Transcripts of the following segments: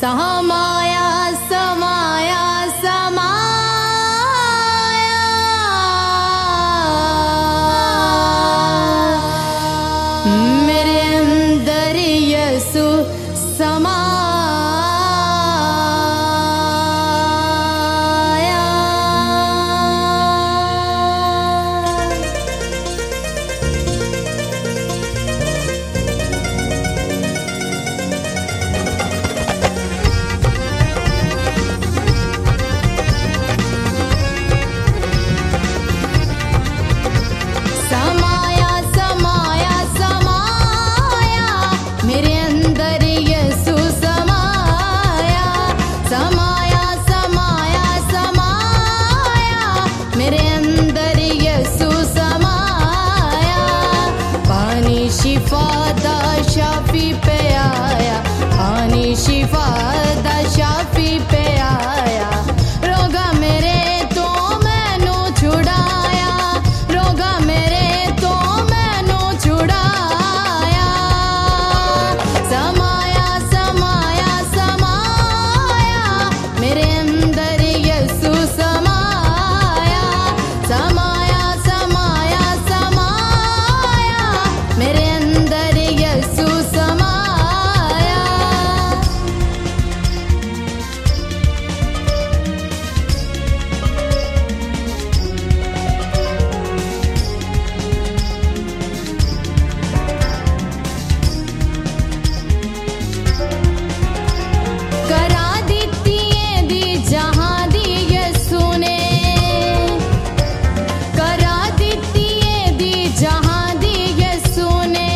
समाया समाया समाया मेरे अंदर यीशु समाया। शिफा दा शाफी पे आया, पानी शिफा दा शाफी पे आया। रोगा मेरे तो मैनू छुड़ाया, रोगा मेरे तो मैनू छुड़ाया। समाया समाया समाया मेरे अंदर यीशु समाया। समाया समाया समाया मेरे अंदर यीशु समाया। करा दित्ती दी जहां दी यीशु ने, करा दित्ती दी जहां दी यीशु ने।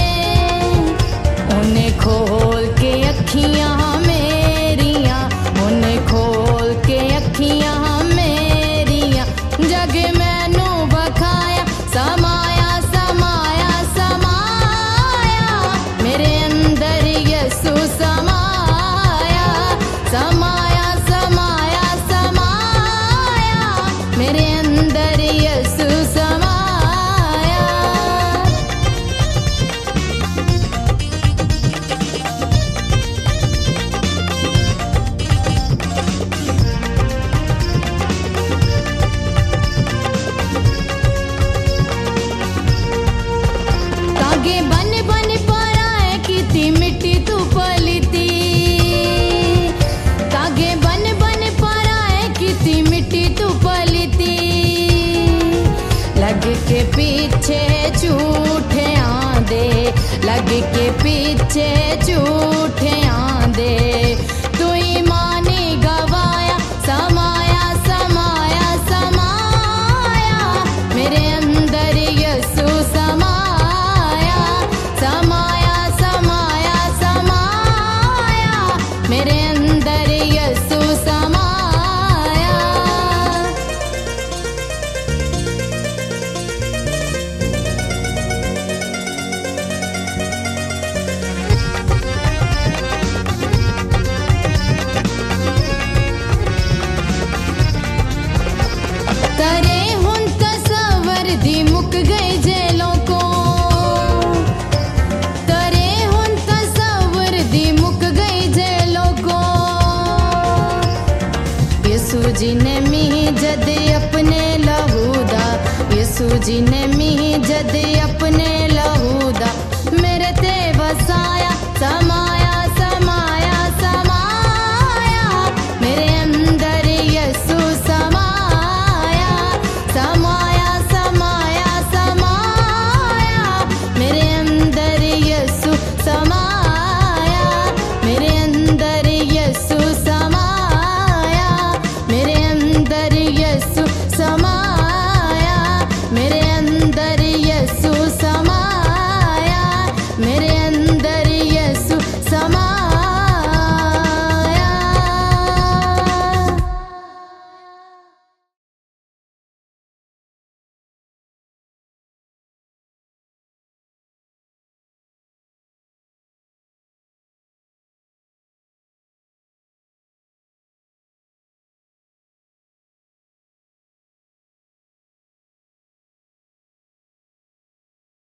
उन्हें खोल के अखियां मेरियां, उन्हें खोल के अखियां मेरियां, जग मैनू बखाया। समाया समाया समाया मेरे अंदर यीशु समाया। समाया समाया समाया मेरे अंदर यीशु समाया। तागे बन बन पर आए किती मिट्टी तू पलीती, तागे बन बन पर आए किती मिट्टी तू पलीती। लग के पीछे झूठे आंदे, लग के पीछे झूठे आंदे, तू ईमान गवाया। समाया समाया समाया मेरे अंदर यीशु समाया। समाया समाया समाया मेरे अंदर यीशु समाया। तरे हुन तसवर दी मुक गए जेलों को, तरे हुन तसवर दी मुक गई जेलों को। यीशु जी ने मीह जद अपने लहू दा, यीशु जी ने मीह जद अपने